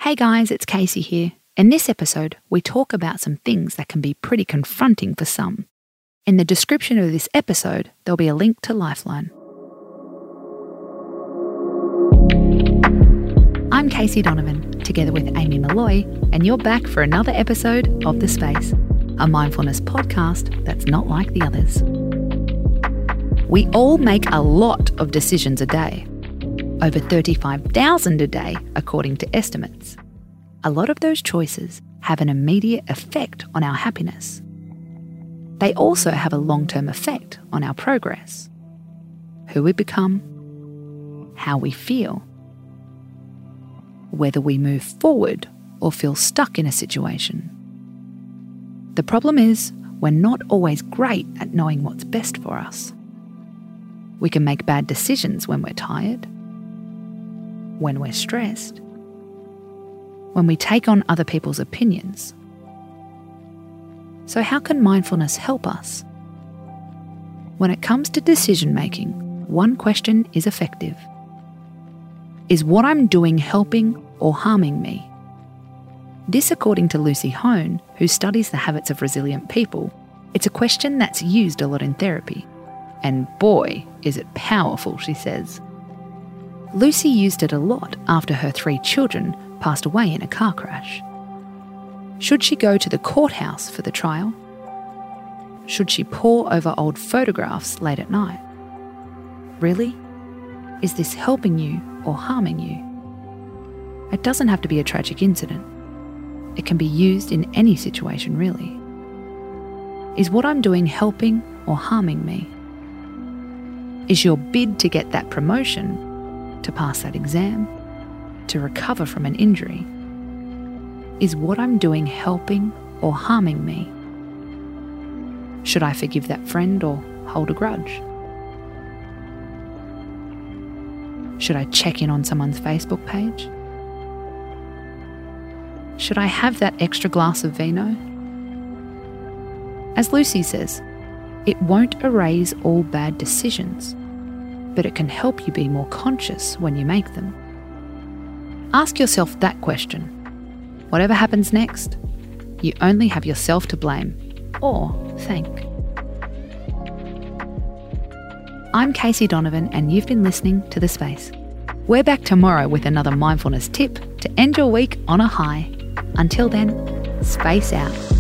Hey guys, it's Casey here. In this episode, we talk about some things that can be pretty confronting for some. In the description of this episode, there'll be a link to Lifeline. I'm Casey Donovan, together with Amy Malloy, and you're back for another episode of The Space, a mindfulness podcast that's not like the others. We all make a lot of decisions a day. Over 35,000 a day, according to estimates. A lot of those choices have an immediate effect on our happiness. They also have a long-term effect on our progress. Who we become, how we feel, whether we move forward or feel stuck in a situation. The problem is, we're not always great at knowing what's best for us. We can make bad decisions when we're tired, when we're stressed, when we take on other people's opinions. So how can mindfulness help us? When it comes to decision making, one question is effective. Is what I'm doing helping or harming me? This, according to Lucy Hone, who studies the habits of resilient people, it's a question that's used a lot in therapy. And boy, is it powerful, she says. Lucy used it a lot after her 3 children passed away in a car crash. Should she go to the courthouse for the trial? Should she pore over old photographs late at night? Really? Is this helping you or harming you? It doesn't have to be a tragic incident. It can be used in any situation, really. Is what I'm doing helping or harming me? Is your bid to get that promotion, to pass that exam, to recover from an injury? Is what I'm doing helping or harming me? Should I forgive that friend or hold a grudge? Should I check in on someone's Facebook page? Should I have that extra glass of vino? As Lucy says, it won't erase all bad decisions, but it can help you be more conscious when you make them. Ask yourself that question. Whatever happens next, you only have yourself to blame or thank. I'm Casey Donovan, and you've been listening to The Space. We're back tomorrow with another mindfulness tip to end your week on a high. Until then, space out.